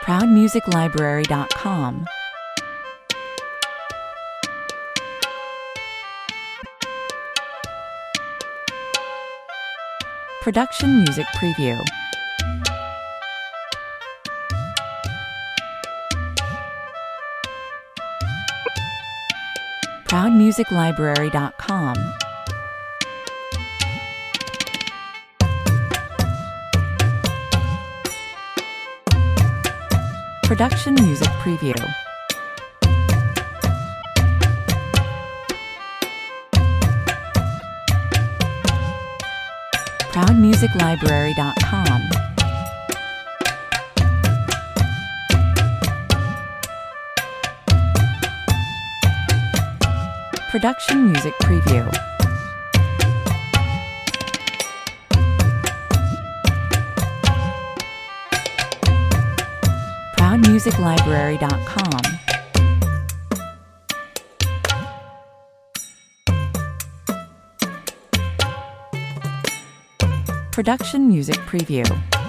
ProudMusicLibrary.com. Production Music Preview. ProudMusicLibrary.com. Production Music Preview. ProudMusicLibrary.com. Production Music Preview. ProudMusicLibrary.com. Production Music Preview.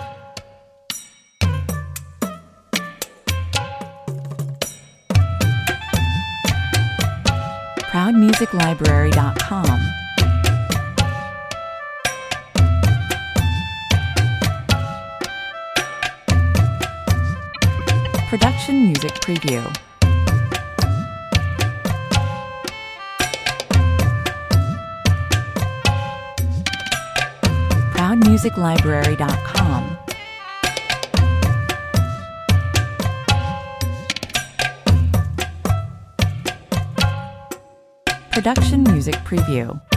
ProudMusicLibrary.com. Production Music Preview. ProudMusicLibrary.com. Production Music Preview.